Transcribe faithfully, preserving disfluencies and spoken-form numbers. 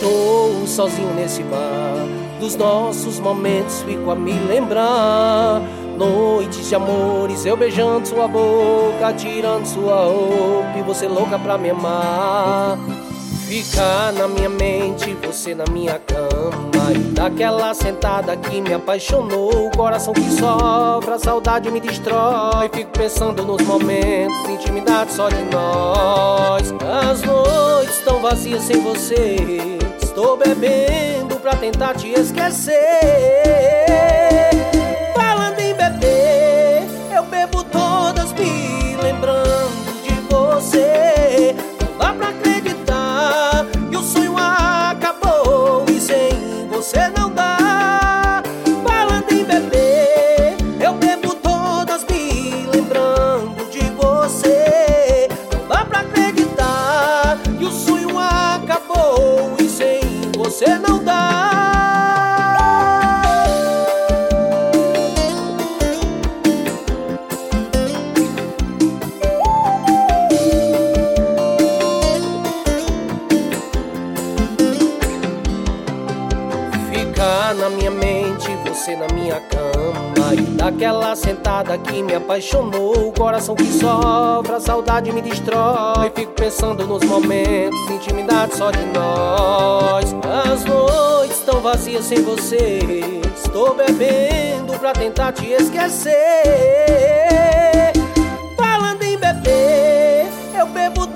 Estou sozinho nesse bar, dos nossos momentos fico a me lembrar. Noites de amores, eu beijando sua boca, tirando sua roupa e você louca pra me amar. Ficar na minha mente, você na minha cama, e daquela sentada que me apaixonou. O coração que sofre, a saudade me destrói. Fico pensando nos momentos, intimidade só de nós. As noites tão vazias sem você, estou bebendo pra tentar te esquecer. Falando em beber, eu bebo todas me lembrando de você. Não dá pra acreditar que o sonho acabou e sem você não dá. Falando em beber, eu bebo todas me lembrando de você. Não dá pra acreditar que o sonho acabou e sem você não dá. Ficar na minha mente, você na minha cama, e daquela sentada que me apaixonou. O coração que sofre, a saudade me destrói. Fico pensando nos momentos, intimidade só de nós. As noites tão vazias sem você, estou bebendo pra tentar te esquecer. Falando em beber, eu bebo